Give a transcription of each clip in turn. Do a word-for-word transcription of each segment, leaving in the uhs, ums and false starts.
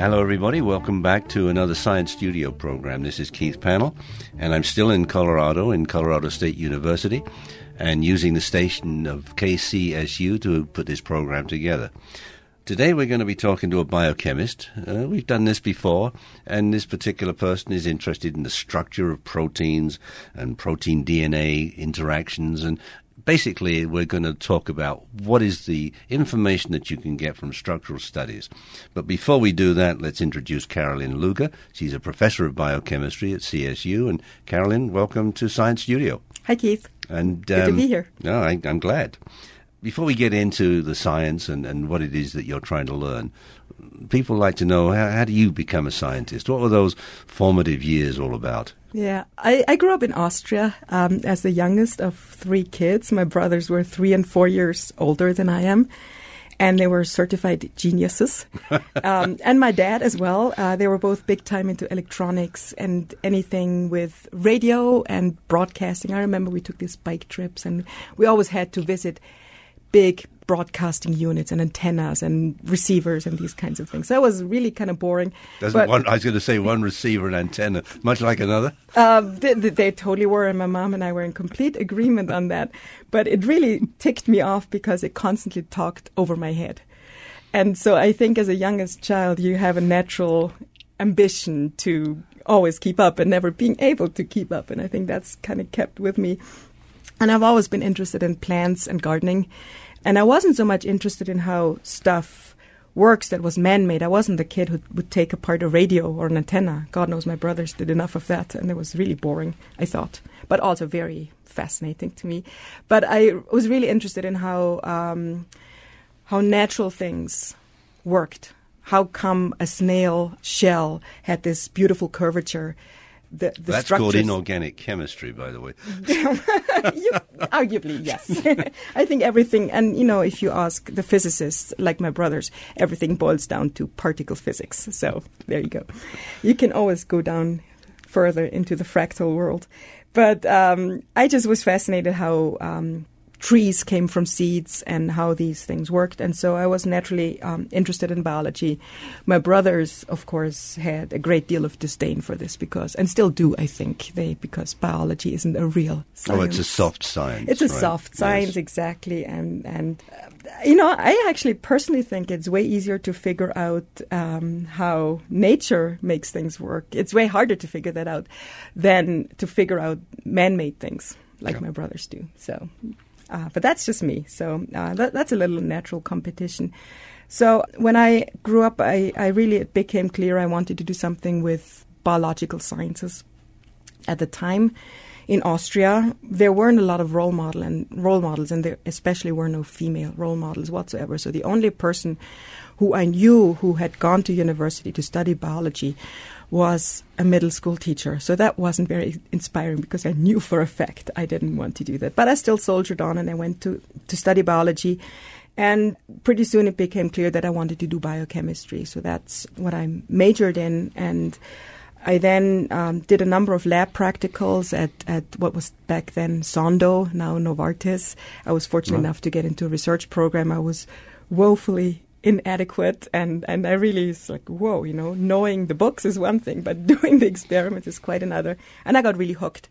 Hello, everybody. Welcome back to another Science Studio program. This is Keith Pannell, and I'm still in Colorado, in Colorado State University, and using the station of K C S U to put this program together. Today we're going to be talking to a biochemist. Uh, we've done this before, and this particular person is interested in the structure of proteins and protein D N A interactions, and basically we're going to talk about what is the information that you can get from structural studies. But before we do that, let's introduce Carolyn Luger. She's a professor of biochemistry at C S U, and Carolyn, welcome to Science Studio. Hi, Keith. And, Good um, to be here. No, I, I'm glad. Before we get into the science and, and what it is that you're trying to learn, people like to know, how, how do you become a scientist? What were those formative years all about? Yeah, I, I grew up in Austria um, as the youngest of three kids. My brothers were three and four years older than I am, and they were certified geniuses. um, and my dad as well. Uh, they were both big time into electronics and anything with radio and broadcasting. I remember we took these bike trips, and we always had to visit big broadcasting units and antennas and receivers and these kinds of things. So it was really kind of boring. Doesn't but, one, I was going to say one receiver and antenna, much like another? Um, they, they totally were, and my mom and I were in complete agreement on that. But it really ticked me off because it constantly talked over my head. And so I think as a youngest child, you have a natural ambition to always keep up and never being able to keep up. And I think that's kind of kept with me. And I've always been interested in plants and gardening. And I wasn't so much interested in how stuff works that was man-made. I wasn't the kid who would take apart a radio or an antenna. God knows my brothers did enough of that, and it was really boring, I thought, but also very fascinating to me. But I was really interested in how um, how natural things worked. How come a snail shell had this beautiful curvature? The, the That's called inorganic chemistry, by the way. you, arguably, yes. I think everything, and you know, if you ask the physicists, like my brothers, everything boils down to particle physics. So there you go. You can always go down further into the fractal world. But um, I just was fascinated how um, trees came from seeds and how these things worked. And so I was naturally um, interested in biology. My brothers, of course, had a great deal of disdain for this because, and still do, I think, they because biology isn't a real science. Oh, it's a soft science. It's a right? soft science, yes. exactly. And, and uh, you know, I actually personally think it's way easier to figure out um, how nature makes things work. It's way harder to figure that out than to figure out man-made things like yeah. my brothers do. So... Uh, but that's just me. So uh, that, that's a little natural competition. So when I grew up, I, I really, it became clear I wanted to do something with biological sciences. At the time, in Austria, there weren't a lot of role model and role models, and there especially were no female role models whatsoever. So the only person who I knew who had gone to university to study biology was a middle school teacher. So that wasn't very inspiring because I knew for a fact I didn't want to do that. But I still soldiered on, and I went to, to study biology. And pretty soon it became clear that I wanted to do biochemistry. So that's what I majored in. And I then um, did a number of lab practicals at, at what was back then Sondo, now Novartis. I was fortunate mm-hmm. enough to get into a research program. I was woefully inadequate, and, and I really, it's like, whoa, you know, knowing the books is one thing, but doing the experiments is quite another. And I got really hooked.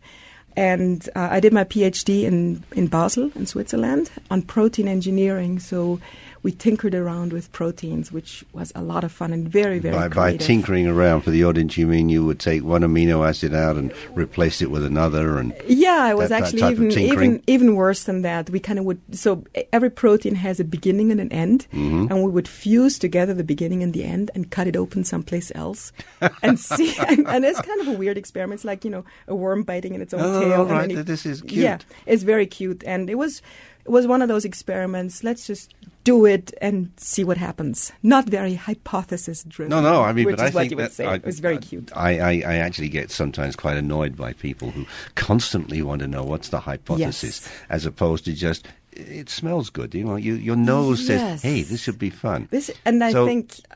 And uh, I did my PhD in, in Basel, in Switzerland, on protein engineering. So we tinkered around with proteins, which was a lot of fun and very, very by, creative. By tinkering around, for the audience, you mean you would take one amino acid out and replace it with another? And yeah, it was that, actually that even, even even worse than that. We kind of would, so every protein has a beginning and an end, mm-hmm. and we would fuse together the beginning and the end and cut it open someplace else and see. And, and it's kind of a weird experiment. It's like, you know, a worm biting in its own oh, tail. All right, and it, this is cute. Yeah, it's very cute. And it was... It was one of those experiments, let's just do it and see what happens. Not very hypothesis-driven. No, no, I mean, which but is I what think you would that say. I, it was very cute. I, I, I actually get sometimes quite annoyed by people who constantly want to know what's the hypothesis, yes. as opposed to just, it smells good. You know, you, your nose yes. says, hey, this should be fun. This, and I so, think I th-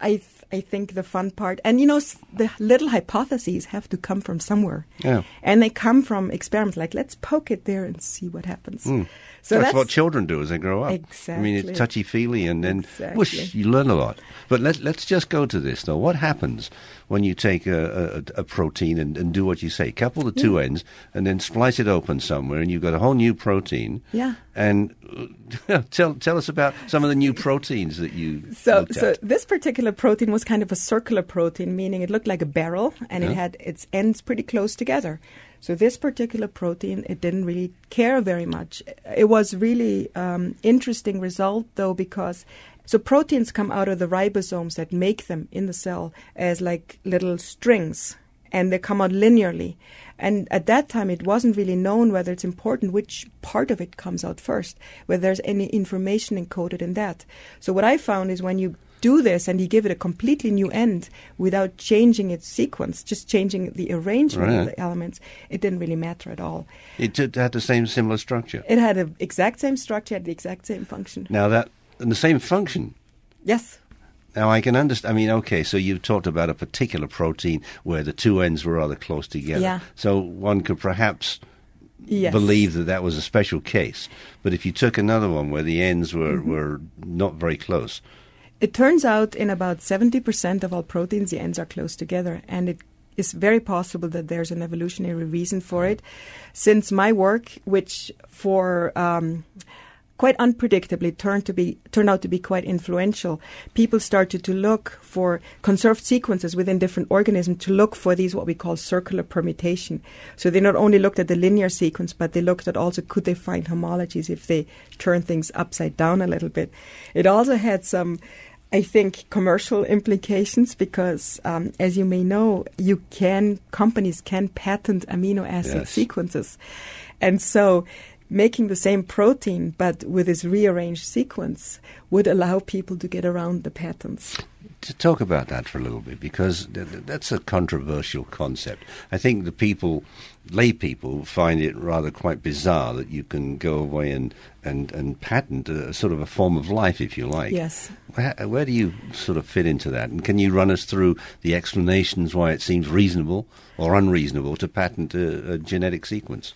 I think, the fun part. And, you know, s- the little hypotheses have to come from somewhere. Yeah. And they come from experiments, like, let's poke it there and see what happens. Mm. So that's, that's what children do as they grow up. I mean, Exactly. it's touchy-feely, and then Exactly. whoosh, you learn a lot. But let, let's just go to this, though. What happens when you take a, a, a protein and, and do what you say? Couple the two ends and then splice it open somewhere, and you've got a whole new protein. Yeah. And uh, tell tell us about some of the new proteins that you So, looked so at. this particular protein was kind of a circular protein, meaning it looked like a barrel, and Yeah. it had its ends pretty close together. So this particular protein, it didn't really care very much. It was really um, interesting result, though, because so proteins come out of the ribosomes that make them in the cell as like little strings, and they come out linearly. And at that time, it wasn't really known whether it's important which part of it comes out first, whether there's any information encoded in that. So what I found is when you do this and you give it a completely new end without changing its sequence, just changing the arrangement of Right. the elements, it didn't really matter at all. It did- had the same similar structure. It had the exact same structure, had the exact same function. Now that and the same function. Yes. Now, I can understand. I mean, okay, so you've talked about a particular protein where the two ends were rather close together. Yeah. So one could perhaps Yes. believe that that was a special case. But if you took another one where the ends were, Mm-hmm. were not very close, It turns out in about seventy percent of all proteins, the ends are close together, and it is very possible that there's an evolutionary reason for it. Since my work, which for um, quite unpredictably turned to be turned out to be quite influential, people started to look for conserved sequences within different organisms to look for these what we call circular permutation. So they not only looked at the linear sequence, but they looked at also could they find homologies if they turn things upside down a little bit. It also had some, I think, commercial implications because, um, as you may know, you can companies can patent amino acid Yes. sequences, and so making the same protein but with this rearranged sequence would allow people to get around the patents. to talk about that for a little bit, because th- th- that's a controversial concept. I think the people, lay people, find it rather quite bizarre that you can go away and, and, and patent a, sort of a form of life, if you like. Yes. Where, where do you sort of fit into that? And can you run us through the explanations why it seems reasonable or unreasonable to patent a, a genetic sequence?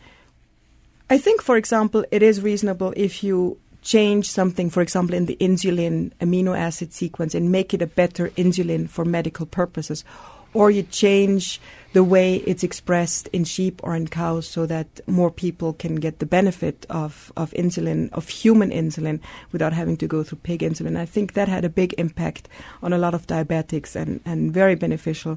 I think, for example, it is reasonable if you change something, for example, in the insulin amino acid sequence and make it a better insulin for medical purposes. Or you change the way it's expressed in sheep or in cows so that more people can get the benefit of, of insulin, of human insulin, without having to go through pig insulin. I think that had a big impact on a lot of diabetics and, and very beneficial.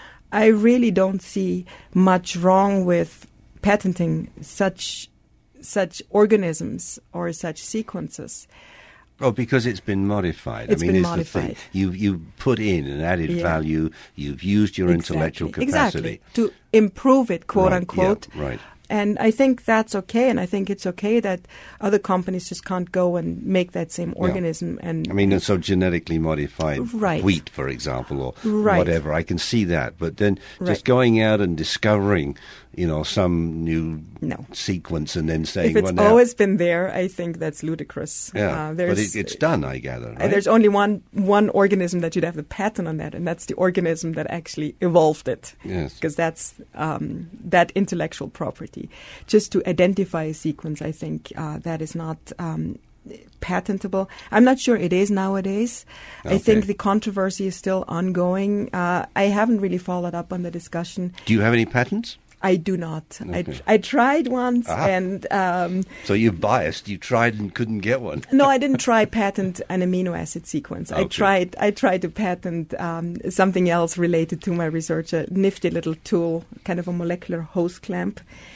I really don't see much wrong with patenting such such organisms or such sequences. Oh, because it's been modified. It's I mean, been it's modified. The thing. You you put in an added Yeah. value. You've used your intellectual Exactly. capacity. Exactly. To improve it, quote Right, unquote. yeah, right. And I think that's okay. And I think it's okay that other companies just can't go and make that same organism. And I mean, so genetically modified Right. wheat, for example, or Right. whatever. I can see that. But then Right. just going out and discovering, you know, some new No. sequence and then saying, if it's well, now, always been there, I think that's ludicrous. yeah, Uh, but there's- it, it's done, I gather. Uh, Right? There's only one one organism that you'd have the patent on that, and that's the organism that actually evolved it. Yes. Because that's um, that intellectual property. Just to identify a sequence, I think uh, that is not um, patentable. I'm not sure it is nowadays. Okay. I think the controversy is still ongoing. Uh, I haven't really followed up on the discussion. Do you have any patents? I do not. I, Okay. tr- I tried once, Ah. and um, So you're biased. You tried and couldn't get one. no, I didn't try patent an amino acid sequence. I Okay. tried. I tried to patent um, something else related to my research, a nifty little tool, kind of a molecular hose clamp,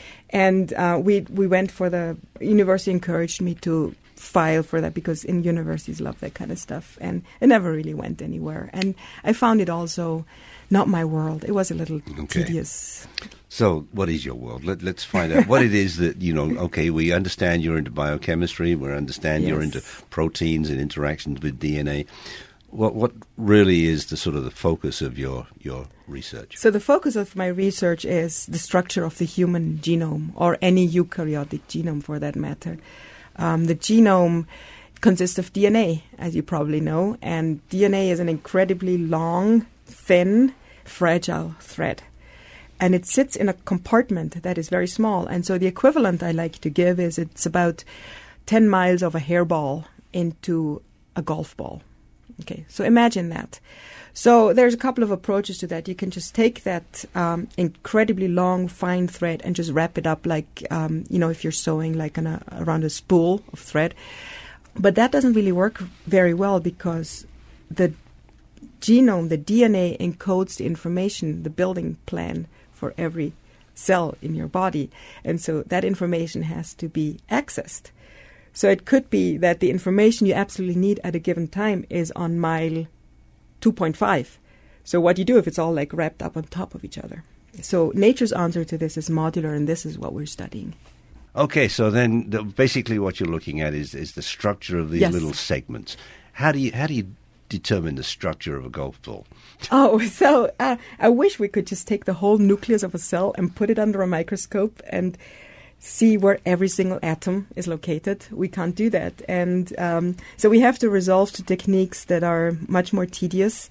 and uh, we we went for the university encouraged me to file for that because in universities love that kind of stuff, and it never really went anywhere. And I found it also not my world. It was a little Okay. tedious. So, what is your world? Let, let's find out what it is that, you know, okay, we understand you're into biochemistry, we understand you're Yes. into proteins and interactions with D N A. What what really is the sort of the focus of your, your research? So the focus of my research is the structure of the human genome, or any eukaryotic genome for that matter. Um, the genome consists of D N A, as you probably know. And D N A is an incredibly long, thin, fragile thread. And it sits in a compartment that is very small. And so the equivalent I like to give is it's about ten miles of a hairball into a golf ball. Okay, so imagine that. So there's a couple of approaches to that. You can just take that um, incredibly long, fine thread and just wrap it up like, um, you know, if you're sewing like on a, around a spool of thread. But that doesn't really work very well because the genome, the D N A, encodes the information, the building plan for every cell in your body. And so that information has to be accessed. So it could be that the information you absolutely need at a given time is on mile two point five. So what do you do if it's all like wrapped up on top of each other? So nature's answer to this is modular, and this is what we're studying. Okay, so then the, basically what you're looking at is, is the structure of these Yes. little segments. How do you how do you determine the structure of a golf ball? Oh, so uh, I wish we could just take the whole nucleus of a cell and put it under a microscope and see where every single atom is located. We can't do that. And um, so we have to resort to techniques that are much more tedious.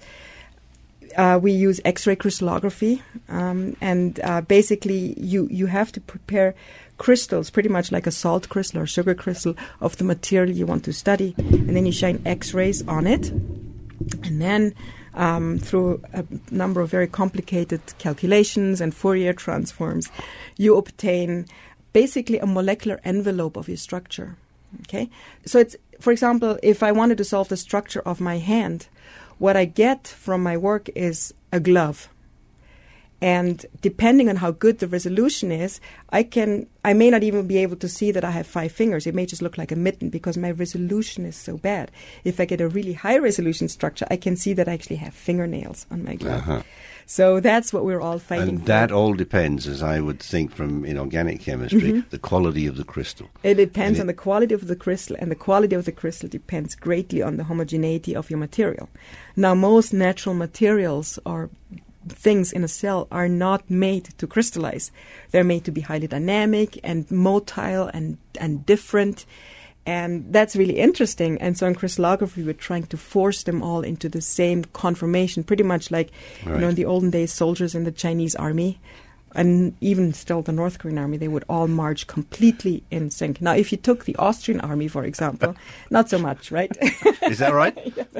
Uh, we use X-ray crystallography, um, and uh, basically you, you have to prepare crystals, pretty much like a salt crystal or sugar crystal, of the material you want to study. And then you shine X-rays on it. And then um, through a number of very complicated calculations and Fourier transforms, you obtain basically a molecular envelope of your structure. Okay, so it's, for example, if I wanted to solve the structure of my hand, what I get from my work is a glove. And depending on how good the resolution is, I can I may not even be able to see that I have five fingers. It may just look like a mitten because my resolution is so bad. If I get a really high resolution structure, I can see that I actually have fingernails on my glove. Uh-huh. So that's what we're all fighting And for. that all depends, as I would think from inorganic chemistry, Mm-hmm. the quality of the crystal. It depends And on the quality of the crystal, and the quality of the crystal depends greatly on the homogeneity of your material. Now, most natural materials or things in a cell are not made to crystallize. They're made to be highly dynamic and motile and, and different. And that's really interesting. And so in crystallography, we're trying to force them all into the same conformation, pretty much like, Right. you know, in the olden days, soldiers in the Chinese army, and even still the North Korean army, they would all march completely in sync. Now, if you took the Austrian army, for example, not so much, right? Is that right?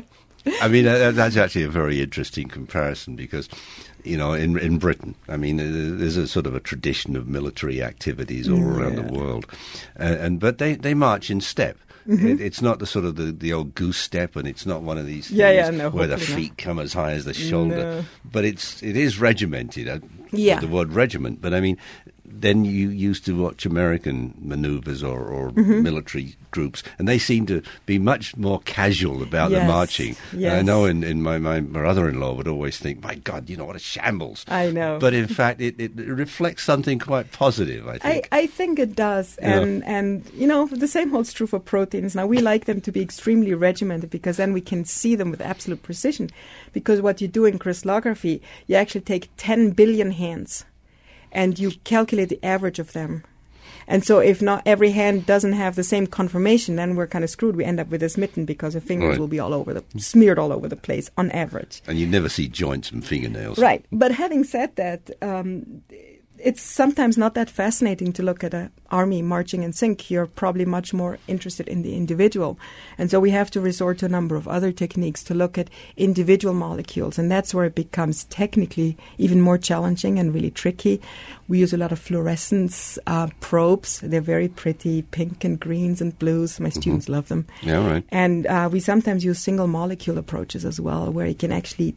I mean, uh, that's actually a very interesting comparison because, you know, in in Britain, I mean, uh, there's a sort of a tradition of military activities all around Yeah. the world, uh, and but they, they march in step. Mm-hmm. It, it's not the sort of the, the old goose step, and it's not one of these things Yeah, yeah, no, where the hopefully feet come as high as the shoulder. No. But it's it is regimented. Uh, Yeah. the word regiment. But I mean, then you used to watch American maneuvers or, or Mm-hmm. military groups, and they seem to be much more casual about the Yes, marching. yes. I know in, in my, my brother-in-law would always think, my God, you know, what a shambles. I know. But in fact, it, it reflects something quite positive, I I, think. I think it does. Yeah. And, and, you know, the same holds true for proteins. Now, we like them to be extremely regimented because then we can see them with absolute precision. Because what you do in crystallography, you actually take ten billion hands and you calculate the average of them. And so if not every hand doesn't have the same conformation, then we're kind of screwed. We end up with this mitten because the fingers Right. will be all over the, smeared all over the place on average. And you never see joints and fingernails. Right. But having said that, um, it's sometimes not that fascinating to look at an army marching in sync. You're probably much more interested in the individual. And so we have to resort to a number of other techniques to look at individual molecules. And that's where it becomes technically even more challenging and really tricky. We use a lot of fluorescence uh, probes. They're very pretty, pink and greens and blues. My students love them. Yeah, right. And uh, we sometimes use single molecule approaches as well, where you can actually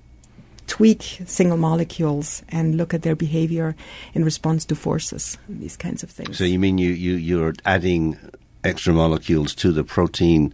tweak single molecules and look at their behavior in response to forces, these kinds of things. So you mean you, you, you're adding extra molecules to the protein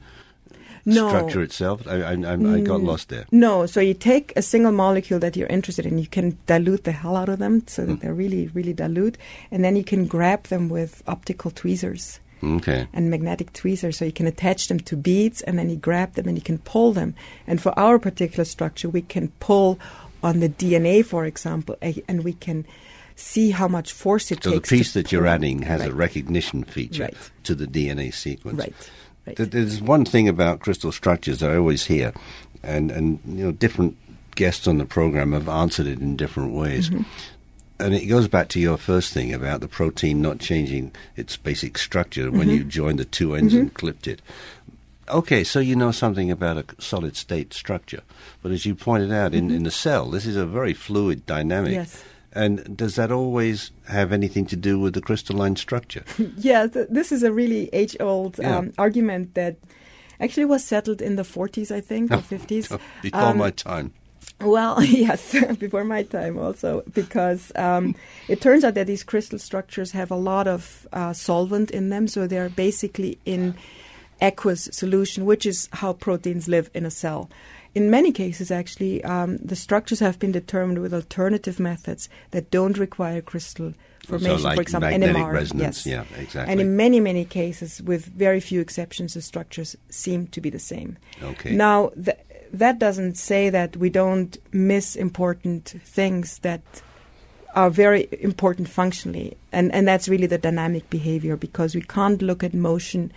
No. structure itself? I, I, I, I got lost there. No, so you take a single molecule that you're interested in, you can dilute the hell out of them so that they're really, really dilute, and then you can grab them with optical tweezers Okay. and magnetic tweezers, so you can attach them to beads, and then you grab them and you can pull them. And for our particular structure, we can pull on the D N A, for example, a- and we can see how much force it So the takes. to piece that you're pull. adding has Right. a recognition feature Right. to the D N A sequence. Right. Right. There's one thing about crystal structures that I always hear, and, and you know, different guests on the program have answered it in different ways. Mm-hmm. And it goes back to your first thing about the protein not changing its basic structure mm-hmm. when you joined the two ends mm-hmm. and clipped it. Okay, so you know something about a solid state structure. But as you pointed out, mm-hmm. in, in the cell, this is a very fluid dynamic. Yes. And does that always have anything to do with the crystalline structure? Yeah, th- this is a really age-old yeah. um, argument that actually was settled in the forties, I think, or fifties. Before um, my time. Well, yes, before my time also, because um, it turns out that these crystal structures have a lot of uh, solvent in them, so they're basically in aqueous solution, which is how proteins live in a cell. In many cases, actually, um, the structures have been determined with alternative methods that don't require crystal formation, so like for example, magnetic N M R. resonance, yes. yeah, exactly. And in many, many cases, with very few exceptions, the structures seem to be the same. Okay. Now, th- that doesn't say that we don't miss important things that are very important functionally, and, and that's really the dynamic behavior, because we can't look at motion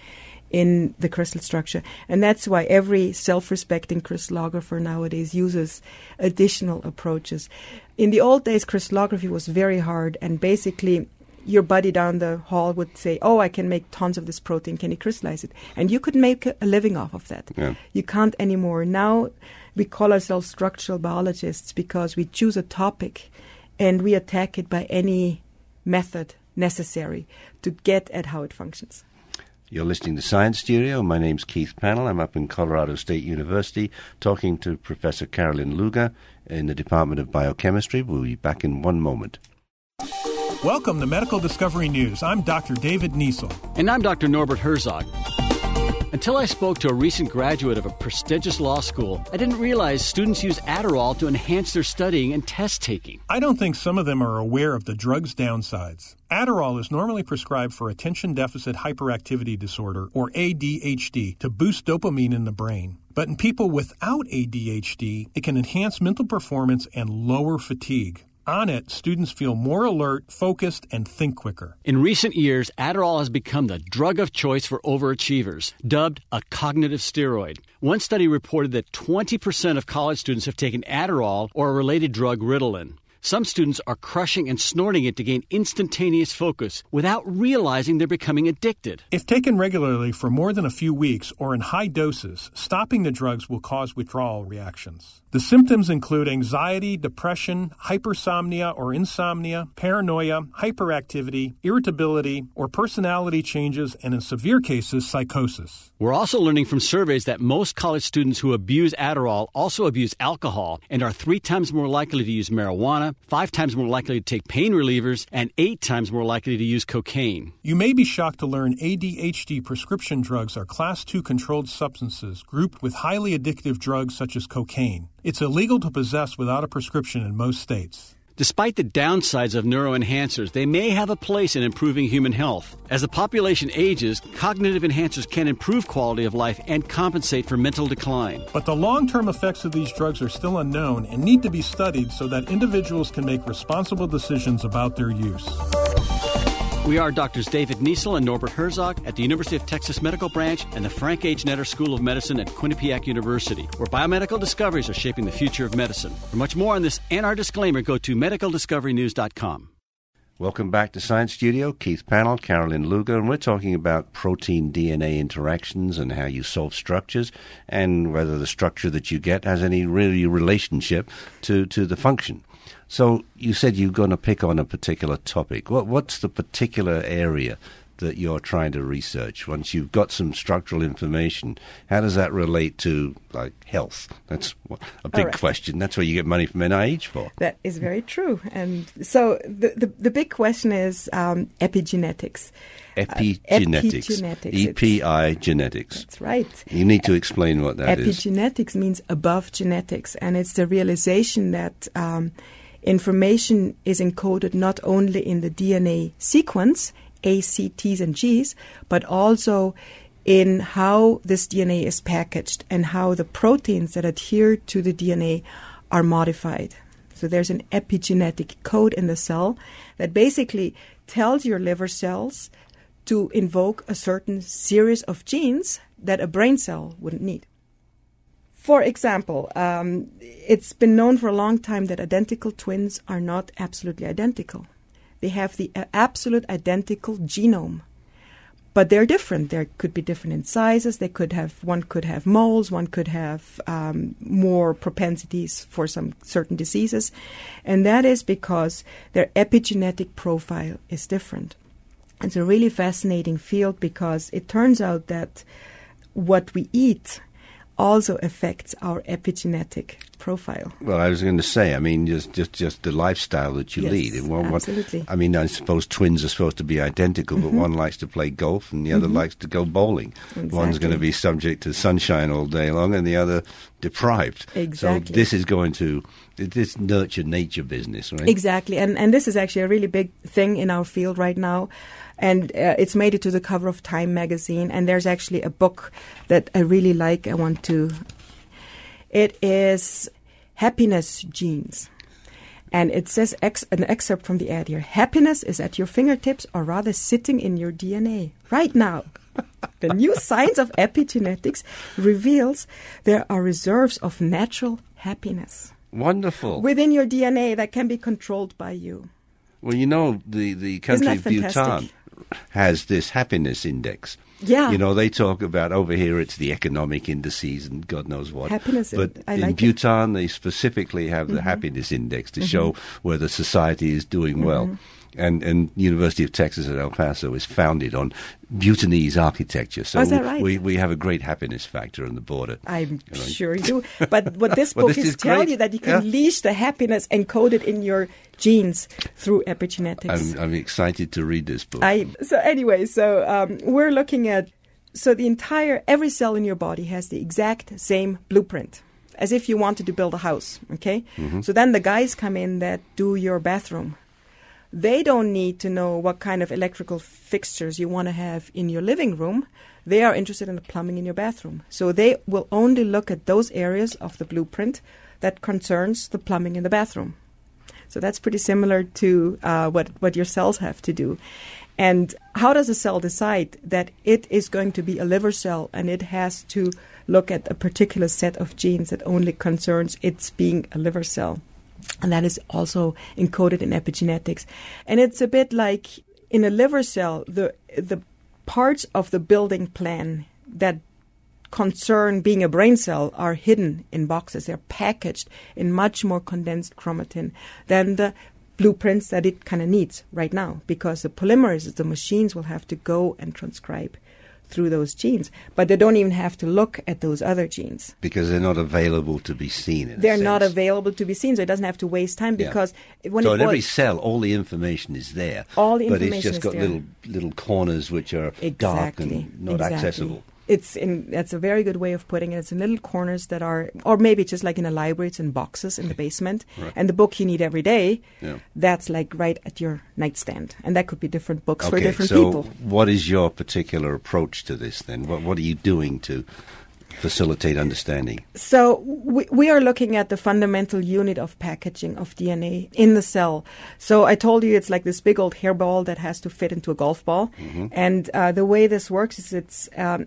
in the crystal structure. And that's why every self-respecting crystallographer nowadays uses additional approaches. In the old days, crystallography was very hard, and basically your buddy down the hall would say, oh, I can make tons of this protein, can you crystallize it? And you could make a living off of that. Yeah. You can't anymore. Now we call ourselves structural biologists because we choose a topic and we attack it by any method necessary to get at how it functions. You're listening to Science Studio. My name's Keith Pannell. I'm up in Colorado State University talking to Professor Carolyn Luger in the Department of Biochemistry. We'll be back in one moment. Welcome to Medical Discovery News. I'm Doctor David Niesel. And I'm Doctor Norbert Herzog. Until I spoke to a recent graduate of a prestigious law school, I didn't realize students use Adderall to enhance their studying and test taking. I don't think some of them are aware of the drug's downsides. Adderall is normally prescribed for attention deficit hyperactivity disorder, or A D H D, to boost dopamine in the brain. But in people without A D H D, it can enhance mental performance and lower fatigue. On it, students feel more alert, focused, and think quicker. In recent years, Adderall has become the drug of choice for overachievers, dubbed a cognitive steroid. One study reported that twenty percent of college students have taken Adderall or a related drug, Ritalin. Some students are crushing and snorting it to gain instantaneous focus without realizing they're becoming addicted. If taken regularly for more than a few weeks or in high doses, stopping the drugs will cause withdrawal reactions. The symptoms include anxiety, depression, hypersomnia or insomnia, paranoia, hyperactivity, irritability, or personality changes, and in severe cases, psychosis. We're also learning from surveys that most college students who abuse Adderall also abuse alcohol and are three times more likely to use marijuana, five times more likely to take pain relievers, and eight times more likely to use cocaine. You may be shocked to learn A D H D prescription drugs are class two controlled substances grouped with highly addictive drugs such as cocaine. It's illegal to possess without a prescription in most states. Despite the downsides of neuroenhancers, they may have a place in improving human health. As the population ages, cognitive enhancers can improve quality of life and compensate for mental decline. But the long-term effects of these drugs are still unknown and need to be studied so that individuals can make responsible decisions about their use. We are Doctors David Niesel and Norbert Herzog at the University of Texas Medical Branch and the Frank H. Netter School of Medicine at Quinnipiac University, where biomedical discoveries are shaping the future of medicine. For much more on this and our disclaimer, go to medical discovery news dot com. Welcome back to Science Studio. Keith Pannell, Carolyn Luger, and we're talking about protein-D N A interactions and how you solve structures and whether the structure that you get has any really relationship to, to the function. So you said you're going to pick on a particular topic. What, what's the particular area that you're trying to research? Once you've got some structural information, how does that relate to, like, health? That's a big right. question. That's where you get money from N I H for. That is very true. And so the the, the big question is um, epigenetics. Epigenetics. Uh, epigenetics. E P I genetics. That's right. You need to explain what that epigenetics is. Epigenetics means above genetics, and it's the realization that um, information is encoded not only in the D N A sequence, A, C, T's, and G's, but also in how this D N A is packaged and how the proteins that adhere to the D N A are modified. So there's an epigenetic code in the cell that basically tells your liver cells to invoke a certain series of genes that a brain cell wouldn't need. For example, um, it's been known for a long time that identical twins are not absolutely identical. They have the uh, absolute identical genome, but they're different. They could be different in sizes. They could have one could have moles, one could have um, more propensities for some certain diseases, and that is because their epigenetic profile is different. It's a really fascinating field because it turns out that what we eat also affects our epigenetic profile. Well, I was going to say, I mean, just just, just the lifestyle that you yes, lead. Well, absolutely. What, I mean, I suppose twins are supposed to be identical, mm-hmm. but one likes to play golf and the other mm-hmm. likes to go bowling. Exactly. One's going to be subject to sunshine all day long and the other deprived. Exactly. So this is going to, this nurture nature business, right? Exactly. And, and this is actually a really big thing in our field right now. And uh, it's made it to the cover of Time magazine. And there's actually a book that I really like. I want to. It is Happiness Genes. And it says ex- an excerpt from the ad here. Happiness is at your fingertips, or rather sitting in your D N A right now. The new science of epigenetics reveals there are reserves of natural happiness. Wonderful. Within your D N A that can be controlled by you. Well, you know, the, the country of Bhutan fantastic? has this happiness index. Yeah. You know, they talk about, over here it's the economic indices and God knows what. Happiness. But I in like Bhutan, it. they specifically have the mm-hmm. happiness index to mm-hmm. show whether society is doing mm-hmm. well. And and University of Texas at El Paso is founded on Bhutanese architecture. So oh, is that right? we, we have a great happiness factor on the border. I'm you know. sure you do. But what this well, book this is, is telling great. you that you can yeah. unleash the happiness encoded in your genes through epigenetics. I'm, I'm excited to read this book. I, so anyway, so um, we're looking at, so the entire, every cell in your body has the exact same blueprint, as if you wanted to build a house, okay? Mm-hmm. So then the guys come in that do your bathroom. They don't need to know what kind of electrical fixtures you want to have in your living room. They are interested in the plumbing in your bathroom. So they will only look at those areas of the blueprint that concerns the plumbing in the bathroom. So that's pretty similar to uh, what, what your cells have to do. And how does a cell decide that it is going to be a liver cell and it has to look at a particular set of genes that only concerns its being a liver cell? And that is also encoded in epigenetics. And it's a bit like in a liver cell, the the parts of the building plan that concern being a brain cell are hidden in boxes. They're packaged in much more condensed chromatin than the blueprints that it kind of needs right now, because the polymerases, the machines, will have to go and transcribe through those genes, but they don't even have to look at those other genes. Because they're not available to be seen. In they're a sense. not available to be seen, so it doesn't have to waste time because... Yeah. when so it in every was, cell, all the information is there. All the information But it's just is got there. little little corners which are exactly. dark and not exactly. accessible. It's in. That's a very good way of putting it. It's in little corners that are, or maybe just like in a library, it's in boxes in the basement. Right. And the book you need every day, yeah. that's like right at your nightstand. And that could be different books okay, for different so people. What is your particular approach to this then? What What are you doing to facilitate understanding? So we, we are looking at the fundamental unit of packaging of D N A in the cell. So I told you it's like this big old hairball that has to fit into a golf ball. Mm-hmm. And uh, the way this works is it's um,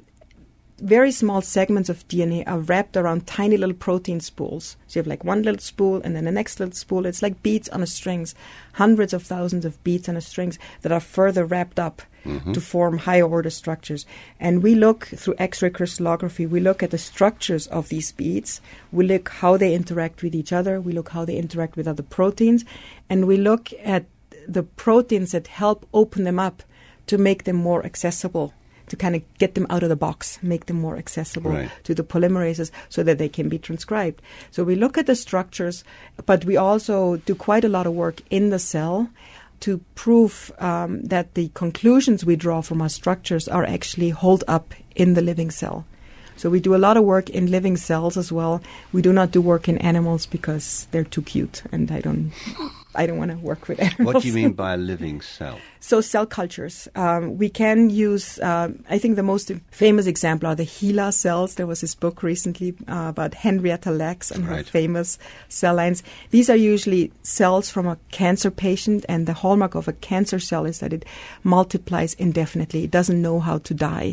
very small segments of D N A are wrapped around tiny little protein spools. So you have like one little spool and then the next little spool. It's like beads on a strings, hundreds of thousands of beads on a strings that are further wrapped up mm-hmm. to form higher order structures. And we look through X-ray crystallography, we look at the structures of these beads. We look how they interact with each other. We look how they interact with other proteins. And we look at the proteins that help open them up to make them more accessible, to kind of get them out of the box, make them more accessible right. to the polymerases so that they can be transcribed. So we look at the structures, but we also do quite a lot of work in the cell to prove um, that the conclusions we draw from our structures are actually hold up in the living cell. So we do a lot of work in living cells as well. We do not do work in animals because they're too cute, and I don't I don't want to work with animals. What do you mean by a living cell? So cell cultures. Um, we can use, um, I think the most famous example are the HeLa cells. There was this book recently uh, about Henrietta Lacks and right. her famous cell lines. These are usually cells from a cancer patient, and the hallmark of a cancer cell is that it multiplies indefinitely. It doesn't know how to die.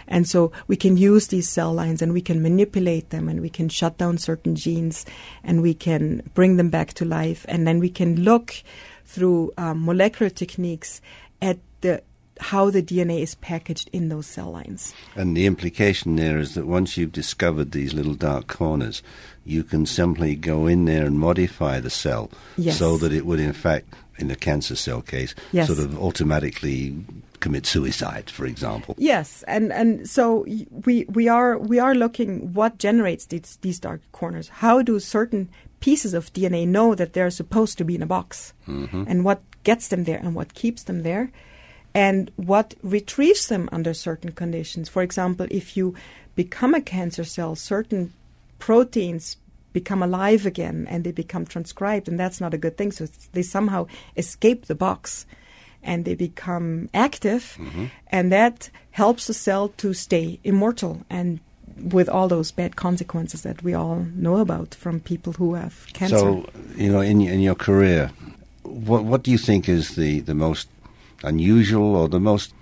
And so we can use these cell lines and we can manipulate them and we can shut down certain genes and we can bring them back to life. And then we can look through um, molecular techniques at the how the D N A is packaged in those cell lines. And the implication there is that once you've discovered these little dark corners, you can simply go in there and modify the cell yes. so that it would, in fact, in the cancer cell case, yes. sort of automatically commit suicide, for example. Yes, and, and so we we are we are looking what generates these these dark corners. How do certain pieces of D N A know that they're supposed to be in a box, mm-hmm. and what gets them there and what keeps them there, and what retrieves them under certain conditions. For example, if you become a cancer cell, certain proteins become alive again and they become transcribed, and that's not a good thing. So they somehow escape the box and they become active, mm-hmm. and that helps the cell to stay immortal, and with all those bad consequences that we all know about from people who have cancer. So, you know, in, in your career, what what do you think is the, the most unusual or the most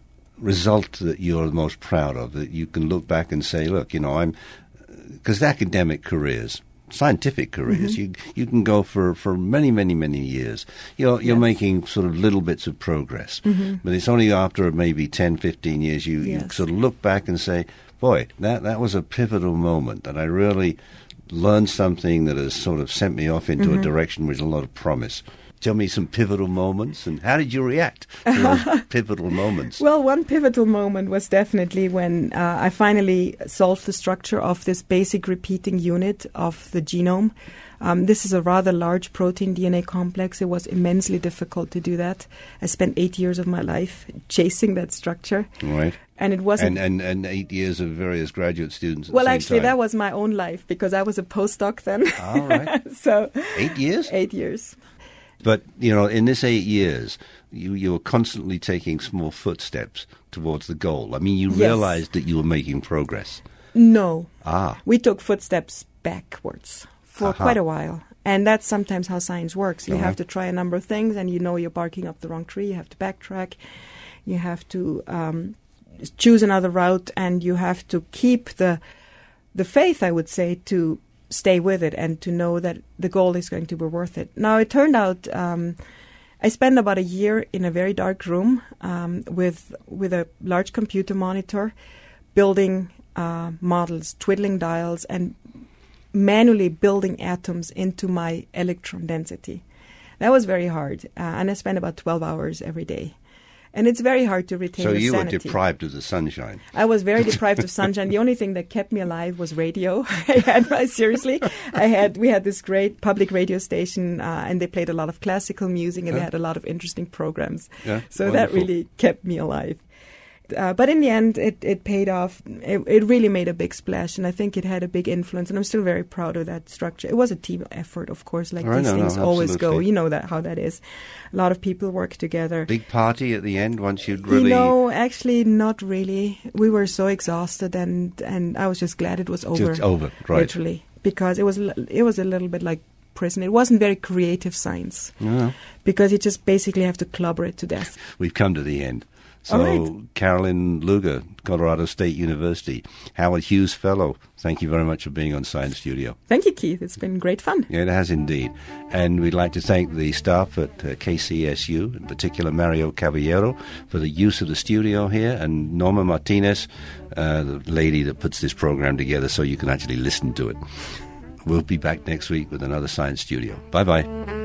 result that you're the most proud of, that you can look back and say, look, you know, I'm, because academic careers, scientific careers, mm-hmm. you you can go for, for many, many, many years. You're you're yes. making sort of little bits of progress. Mm-hmm. But it's only after maybe ten, fifteen years you, yes. you sort of look back and say, boy, that, that was a pivotal moment, that I really learned something that has sort of sent me off into mm-hmm. a direction with a lot of promise. Tell me some pivotal moments, and how did you react to those pivotal moments? Well, one pivotal moment was definitely when uh, I finally solved the structure of this basic repeating unit of the genome. Um, this is a rather large protein D N A complex. It was immensely difficult to do that. I spent eight years of my life chasing that structure. Right. And it wasn't... And, and, and eight years of various graduate students at Well, the same actually, time. that was my own life, because I was a postdoc then. All right. So Eight years? Eight years. But, you know, in this eight years, you, you were constantly taking small footsteps towards the goal. I mean, you Yes. realized that you were making progress. No. Ah. We took footsteps backwards for Aha. quite a while. And that's sometimes how science works. You Uh-huh. have to try a number of things, and you know you're barking up the wrong tree. You have to backtrack. You have to um, choose another route, and you have to keep the the faith, I would say, to stay with it and to know that the goal is going to be worth it. Now, it turned out um, I spent about a year in a very dark room um, with with a large computer monitor, building uh, models, twiddling dials, and manually building atoms into my electron density. That was very hard, uh, and I spent about twelve hours every day. And it's very hard to retain So your you sanity. were deprived of the sunshine. I was very deprived of sunshine. The only thing that kept me alive was radio. I had, seriously, I had. We had this great public radio station, uh, and they played a lot of classical music, and Yeah. they had a lot of interesting programs. Yeah, so wonderful. that really kept me alive. Uh, but in the end, it, it paid off. It, it really made a big splash, and I think it had a big influence. And I'm still very proud of that structure. It was a team effort, of course, like Oh, these no, no, things always go. absolutely. You know that how that is. A lot of people work together. Big party at the end once you'd really... You know, actually, not really. We were so exhausted, and, and I was just glad it was over. It's over, right. Literally, because it was l- it was a little bit like prison. It wasn't very creative science, No. because you just basically have to clobber it to death. We've come to the end. So, All right. Carolyn Luger, Colorado State University, Howard Hughes Fellow, thank you very much for being on Science Studio. Thank you, Keith. It's been great fun. Yeah, it has indeed. And we'd like to thank the staff at uh, K C S U, in particular Mario Caballero, for the use of the studio here, and Norma Martinez, uh, the lady that puts this program together so you can actually listen to it. We'll be back next week with another Science Studio. Bye-bye.